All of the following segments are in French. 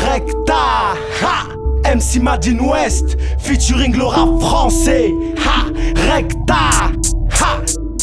Recta, ha, MC Madin West, featuring le rap français, ha, Recta, ha.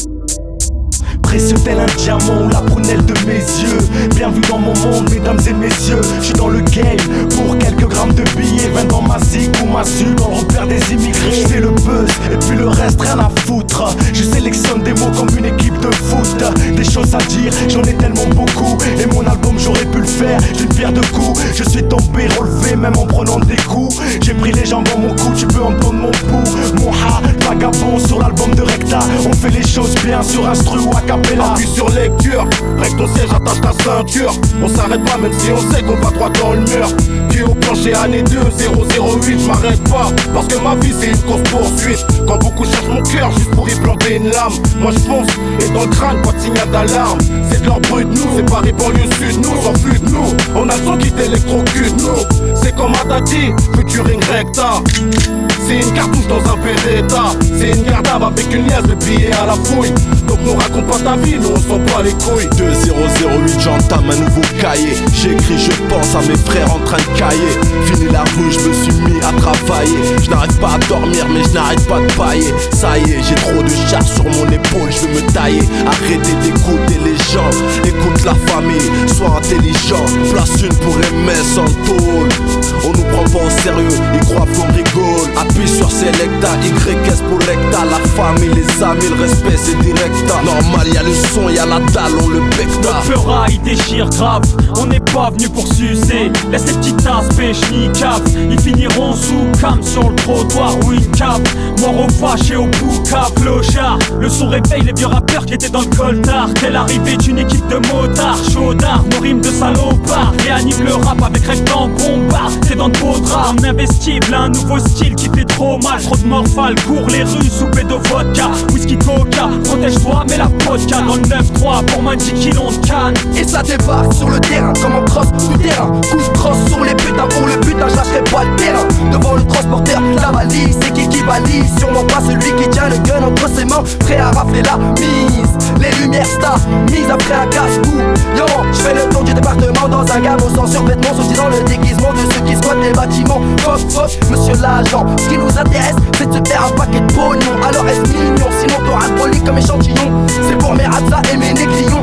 Précieux tel un diamant ou la prunelle de mes yeux. Bienvenue dans mon monde, mesdames et messieurs. Je suis dans le game pour quelques grammes de billets. 20 dans ma zig ou ma su dans le repère des immigrés. Je fais le buzz et puis le reste rien à foutre. Je sélectionne des mots comme une équipe de foot. Des choses à dire, j'en ai tellement beaucoup. Et mon album j'aurais pu le faire d'une pierre de coups. Je suis tombé, relevé même en prenant des coups. J'ai pris les jambes dans mon cou, tu peux entendre mon pouls. Mon ha, vagabond sur l'album de Recta. On fait les choses bien sur instru ou a cappella. Appuie sur lecture, règle ton siège, attache ta ceinture. On s'arrête pas même si on sait qu'on va droit dans le mur. Pied au plancher, année 2, 008, je m'arrête pas. Parce que ma vie c'est une course poursuite. Quand beaucoup cherchent mon cœur juste pour y planter une lame, moi je fonce et dans le crâne pas de signal d'alarme. C'est de leur brut, nous, c'est Paris banlieue sud, nous, s'en fout de nous. On a le son qui t'électrocute, nous. C'est comme Adati, featuring Recta. C'est une cartouche dans un Beretta. C'est une gardave avec une liasse de billets à la fouille. Donc nous raconte pas ta vie, nous on s'en bat les couilles. 2008, j'entame un nouveau cahier. J'écris, je pense à mes frères en train de cailler. Fini la rue, je me suis mis à travailler. Je n'arrive pas à dormir, mais je n'arrête pas de pailler. Ça y est, j'ai trop de charges sur mon épaule, je veux me tailler. Arrêtez d'écouter les gens, écoute la famille, sois intelligent. Place une pour MS en tôle. On nous prend pas au sérieux, ils croient qu'on rigole. Appuie sur Selecta, YS pour Recta. La famille, les amis, le respect c'est directa. Normal, y'a le son, y'a la dalle, on le becta. Notre fera, il déchire grave. On n'est pas venu pour sucer. Laisse les petites tasses, pêche, ni cap. Ils finiront sous cam sur le trottoir ou une cap. Mort au fâché au bouca, clochard. Le son réveille les vieux rappeurs qui étaient dans le coltard. Telle l'arrivée d'une équipe de motards, chaudards, nos rimes de salopards. Réanime le rap avec Recta en bombard. C'est dans de beaux draps, on investible un nouveau style qui fait trop mal. Trop de morphales, cours les rues, soupé de vodka. Whisky coca, protège-toi mais la vodka. Dans le 9-3 pour moins de 10 kilos de canne. Et ça débarque sur le terrain comme un cross tout terrain. Coup de crosse sur les putains pour le butin, je lâcherai pas le terrain. Devant le transporteur, la valise, c'est qui valise. Sûrement pas celui qui tient le gun entre ses mains, prêt à rafler la mise. Les lumières stars, mise après un casse-cou. Yo, je fais le tour du département dans un gamin sans survêtement, sous-disant le déguisement de ceux qui squattent les bâtiments. Fuck, monsieur l'agent, ce qui nous intéresse, c'est de se faire un paquet de pognon. Alors est-ce mignon, sinon t'auras le poli comme échantillon. C'est pour mes razzas et mes négrillons.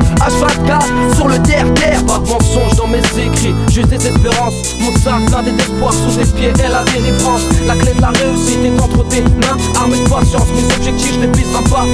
H24 sur le terre-terre. Pas de mensonge dans mes écrits, juste des espérances. Mon sac plein d'espoir sous tes pieds et la délivrance. La clé de la réussite est entre tes mains, armée de patience. Mes objectifs, je les briserai pas,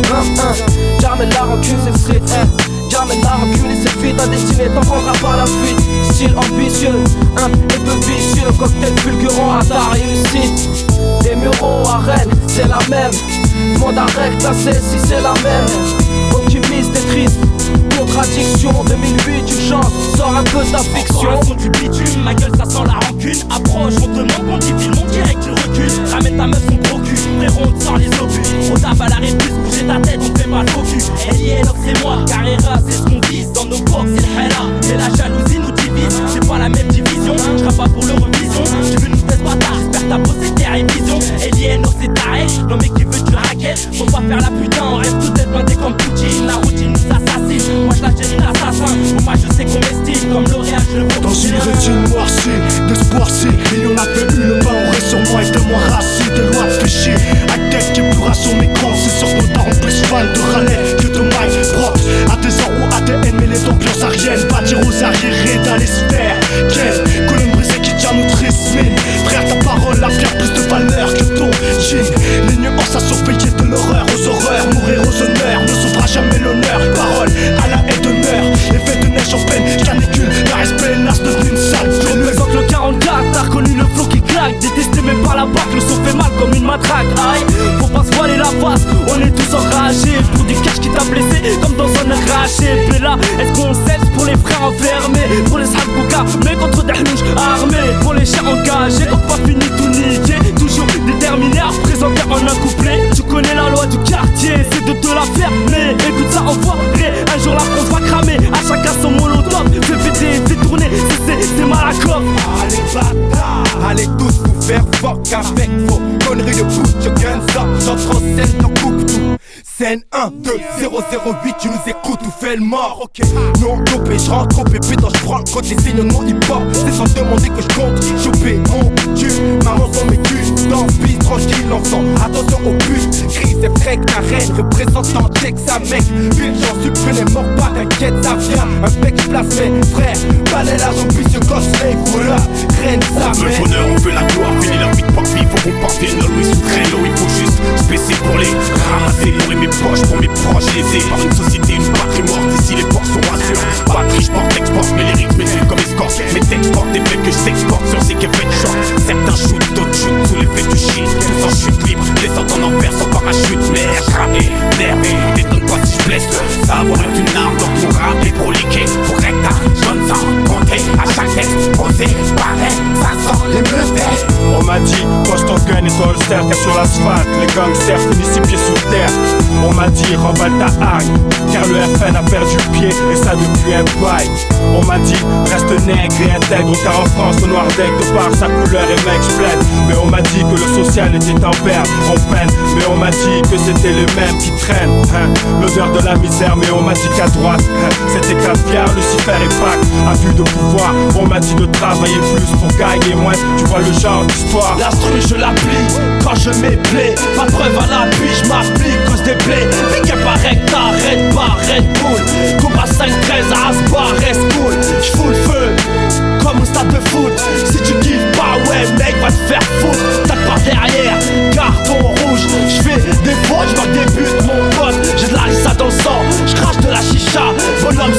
Jamais la rancune, c'est le street, Jamais la rancune et c'est vite, ta destinée t'en prendra pas la fuite. Style ambitieux, et peu vicieux. Cocktail fulgurant à ta réussite. Des muraux à Rennes, c'est la même. Demande à Recta, c'est si c'est la même. Optimiste et triste, contradiction. 2008, une chance, sors un peu ta fiction. Son du bitume, ma gueule ça sent la rancune. Approche, on te demande qu'on divine, mon direct tu recules. Ramène ta meuf son gros cul, frérot on te sort les obus. On tape à la réplique, bouger ta tête, on fait mal au cul. Elienox c'est moi, Carrera c'est ce qu'on vise. Dans nos box c'est le hella, et la jalousie nous divise. C'est pas la même division, je pas pour l'Eurovision. Tu veux nous faire bâtard, j'espère ta possède tes révisions. Elienox c'est taré, non mais qui veut du racket. Faut pas faire la putain, on reste tout être blindé comme Poutine. La routine nous assassine, moi je la gère une assassin. Moi je sais qu'on m'estime, comme L'Oréal je le vois. Dans une rétine noircie, d'espoir si il y en a fait une, pas aurait sur moi et tellement rassis. Des lois de péché, à tête qui pourra sur mes comptes. C'est sûr que nos parents plus fan de râler que de Mike Props. À tes ans ou ADN, mais les ambiances ariennes. Bâtir aux arriérés dans les sphères. Quelle colonne brisée qui tient notre mine. Frère, ta parole a bien plus de valeur que ton jean. Les nuances à surveiller de l'horreur aux horreurs. Mourir aux honneurs ne sauvera jamais l'honneur. Parole à la haie d'honneur. Effet de neige en peine, canicule. La respect nasse devenu une sale Je représente le 44, t'as reconnu le flow qui claque. Détesté même par la bac, le son fait mal comme une matraque. Aïe, faut pas se voiler la face, on est tous enragés. Pour du cash qui t'a blessé, comme dans un arraché. Mais là, est-ce qu'on cesse pour les frères enfermés? Pour les Shabouka, mais contre des hlouches armés. Pour les chers engagés, quand pas fini tout niquer. Toujours déterminé à représenter en un couplet. Tu connais la loi du quartier, c'est de te la faire. Mais écoute ça, enfoiré, un jour la France va cramer. À chacun son molotov, fais péter, fais tourner, c'est Malakoff. Allez bâtard, allez tous vous faire fuck avec vos conneries de foot. Je guns up, j'entre en scène, j'en coupe tout. N 1, 2, 0, 08, tu nous écoutes ou fais le mort. Non, dopé, je rentre au pépé, je prends le côté signe mon hip-hop. C'est sans demander que je compte choper mon cul. Maman sans mes culs, dans le bise, tranquille enfant. Attention au but, crise et frec, ta reine, représentant Texas mec. Ville, j'en suis prenez mort pas, t'inquiète, ça vient. Un bec, je place mes frères. Balai l'argent, ambitieux, cosplay, voilà. Reine, ça on veut le bonheur, on veut la gloire, fini leur vie de partie. Faut qu'on parte des Louis sous créneau, il faut juste spécier pour les ramasser. Nourrir mes poches pour mes proches, lésés par une société, une patrie morte. Ici les ports sont rassurés. Patrie, j'porte, exporte, mes lyrics, mes yeux comme escorte. Mes textes portent des faits que je s'exporte sur ces qu'effets de choc. Certains shootent, d'autres shootent sous l'effet du shit. Tous en chute libre, descendant en enfer sans parachute. Merde, râpé, nervé, t'étonne pas si je blesse. Savoir est une arme, donc mon rap est proliqué. Pour recta, j'donne sans compter. À chaque texte, posé, pareil, ça sent les meufs. On m'a dit, pose ton gun et ton holster, t'es sur l'asphalte. Les gangsters finissent les pieds sous terre. On m'a dit, remballe ta hargne, car le FN a perdu pied et ça depuis un bail. On m'a dit, reste nègre et intègre, car en France le noir d'aigle de par sa couleur et m'explète. Mais on m'a dit que le social était en perte, en peine. Mais on m'a dit que c'était les mêmes qui traînent, l'odeur de la misère. Mais on m'a dit qu'à droite, c'était caviar, Lucifer et Pâques. À vue de pouvoir, on m'a dit de travailler plus pour gagner moins. Tu vois le genre d'histoire. L'instru je l'applique quand je m'éplais. Pas de preuve à l'appui, je m'applique cause des plaies. Piqué par recta, red bar, red bull. Combat 5-13 à Asbar, reste cool. J'fous le feu comme au stade de foot. Si tu kiffes pas, ouais mec va te faire foutre. Tape par derrière, carton rouge. J'fais des fautes, j'marque des buts mon pote. J'ai de la rissa dans le sang, j'crache de la chicha. Bonhomme 100%,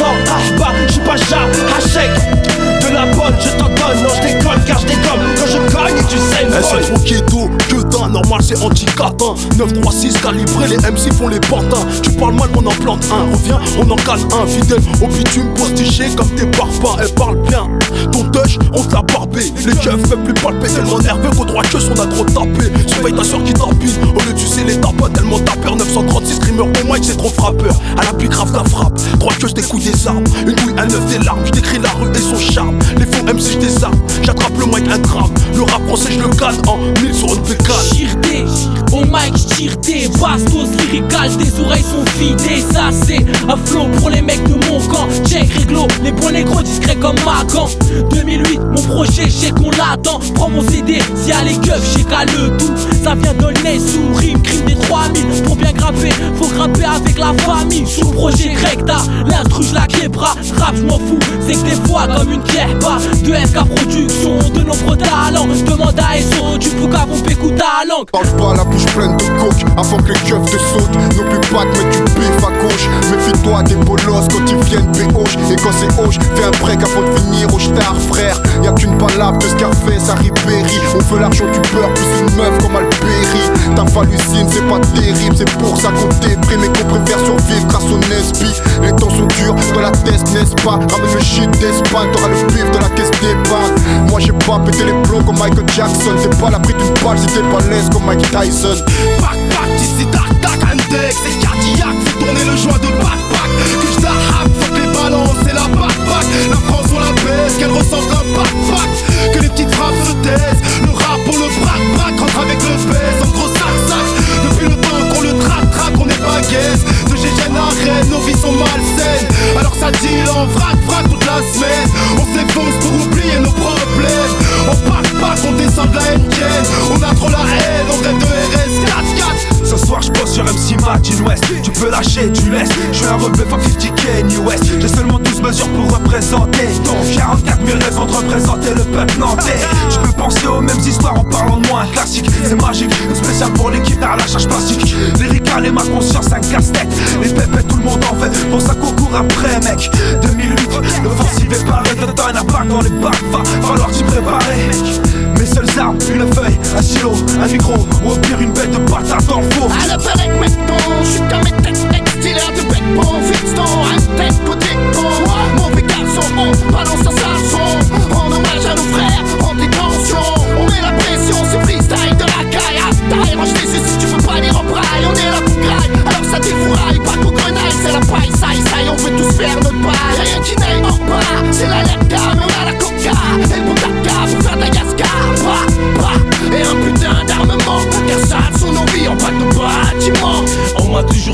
ah bah j'suis pas chat, hachek. De la bonne, je t'en donne, non je déconne car je dégomme. Quand je cogne, tu sais une c'est trop ghetto, que d'un, normal c'est anti-catin. 9-3-6 calibré, les MC font les pantins. Tu parles mal, on en plante un, reviens, on en cale un. Fidèle au bitume, postiché comme tes parpaings. Elle parle bien, ton touch, on te l'a barbé. Les keufs fait plus palper, tellement nerveux qu'au droit que on a trop tapé. Surveille ta soeur qui tapine, au lieu tu sais les tapas tellement tapeur. 936 screamers au mic, c'est trop frappeur. À la plus grave ta frappe, droit que des coups des armes. Une couille, un œuf, des larmes, j'décris la rue et son charme. Les faux MC j'désarme, j'attrape le mic un drame. Le rap français je le calme en 1000 sur une pécane. J'tire au mic j'tire des bastos lyricales, tes oreilles sont vidées. Ça c'est un flow pour les mecs de mon camp. Check réglo, les bons négros discrets comme Magan. 2008, mon projet j'ai qu'on l'attend. Prends mon CD, si y'a les keufs j'ai qu'à le tout. Ça vient de nez sous rime, crime des 3000. Pour bien grapper, faut grapper avec la famille. Sous le projet recta, l'instru j'la québra. Rap j'm'en fous, c'est que des fois comme une kebab. De FK Production, de nombreux talents. Demande à SO, du Pouka vont pécou ta langue. Parle pas la bouche pleine de coke avant que les keufs te sautent. N'oublie pas de mettre du bif à gauche. Méfie-toi des bolosses quand ils viennent péhoche. Et quand c'est hoche, fais un break avant de finir au star frère. Y'a qu'une balade de Scarface à Ribéry. On veut l'argent du beurre plus une meuf comme Albéry. Ta hallucine c'est pas terrible, c'est pour ça qu'on déprime et qu'on préfère survivre grâce au Nesby. Les temps sont durs de la test n'est-ce pas. Ramène le shit d'Espagne, t'auras le bif de la caisse d'épargne. Moi j'ai pas pété les plombs comme Michael Jackson. T'es pas la pris d'une balle si t'es pas l'aise comme Mike Tyson. Pac pac, ici tac tac, index. C'est cardiaque, fais tourner le joint de pac pac. Que je la happe, fuck les balances et la pac pac. La France on la baisse, qu'elle ressemble à un pac pac. Que les petites frappes se taisent. Le rap pour le brac brac rentre avec le baisse. En gros sac sac. Depuis le temps qu'on le traque traque, on est pas guesse. De GGN à Rennes, nos vies sont malsaines. Alors ça deal en vrac vrac toute la semaine. On s'effonce pour oublier nos problèmes. On pac pac, on descend de la NGN. On a trop la haine, on rêve de RS 4-4. Ce soir je pose sur MC Madin West. Tu peux lâcher, tu laisses. Je fais un rebeu fuck 50K New West. J'ai seulement 12 mesures pour représenter. Donc 44 000 raisons de représenter le peuple nantais. Je peux penser aux mêmes histoires en parlant de moins classique. C'est magique, une spéciale pour l'équipe à la charge plastique. Lyrical et ma conscience un casse-tête. Les pépés tout le monde en fait, pour ça qu'on court après mec. 2008, l'offensive est parée. De temps un bac dans les bacs, va falloir t'y préparer. Mes seules armes, une feuille, un stylo, un micro. Ou au pire une bête de patate dans le four. À le faire avec maintenant, je suis comme un textilaire de bec bon, fiston, un tech côté con. Mauvais garçon, on balance un salson. En hommage à nos frères, en détention. On met la pression, c'est freestyle de la caille. À taille, range les yeux si tu veux pas lire en braille. On est là pour graille, alors ça défouraille. Pas qu'au grenaille, c'est la paille, ça y on veut tous faire notre paille. Y'a rien qui n'aille hors bas, c'est la lepta, mais on a la coca. Et le bon tacka pour faire de la gasca. Et un putain d'armement, car ça sont nos vies en bas de bâtiment. On m'a toujours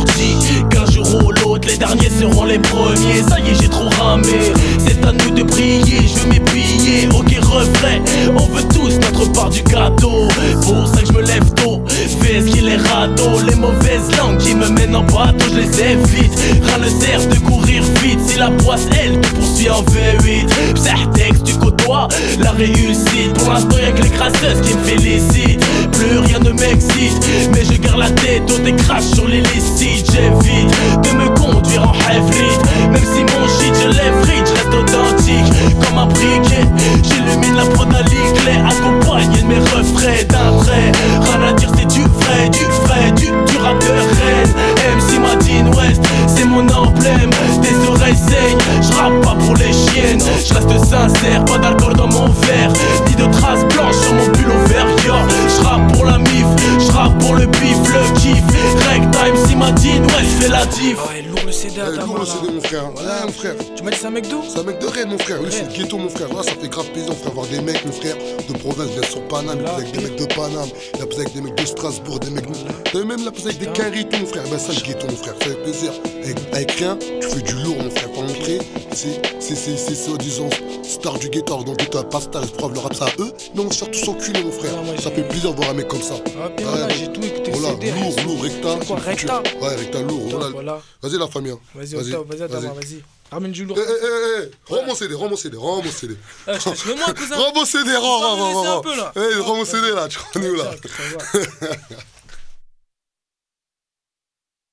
attends je les évite. Rien ne sert de courir vite si la poisse elle te poursuit en V8. Psartex tu côtoies la réussite. Pour l'instant y'a que les crasseuses qui me félicitent. Plus rien ne m'excite, mais je garde la tête au décrache sur l'illicite. J'évite de me conduire en hybride. Même si mon shit je lève je reste authentique comme un briquet. J'illumine la prod à clé accompagné de mes refrains d'un trait. Rien à dire c'est du vrai, du rap de reine. MC Madine West, c'est mon emblème. Tes oreilles saignent, j'rappe pas pour les chiennes. J'reste sincère, pas d'alcool dans mon verre, ni de traces blanches sur mon pull au vert. J'rappe pour la mif, j'rappe pour le bif, le kiff. Ragtime, MC Madine West, fais la diff. Ouais, lourd le CD à ta lourd le CD mon frère, ouais mon frère. Tu m'as dit c'est un mec d'où? C'est un mec de Rennes mon frère, lui c'est le ghetto mon frère. Ouais, ça fait grave plaisir mon frère, voir des mecs mon frère de province, bien sur Paname, il avec des mecs de Paname, il a avec des mecs de Strasbourg, des mecs. T'as vu même là avec des Carritos mon frère, ben ça le ghetto mon frère, ça fait plaisir. Avec rien, tu fais du lourd mon frère, pour montrer, c'est soi-disant star du ghetto, donc t'as pas star, ils preuve le rap ça à eux, mais on sort tous enculés mon frère. Ça fait plaisir de voir un mec comme ça. Ah bien là, j'ai tout écouté le voilà, CD. lourd, Recta. C'est quoi, Recta? Ouais, Recta lourd, voilà. Vas-y la famille. Vas-y, vas-y. Ramène du lourd. Rends mon CD. Je te mets moi cousin. Rends mon CD, rends. un peu là. Rends mon CD là, tu connais où là.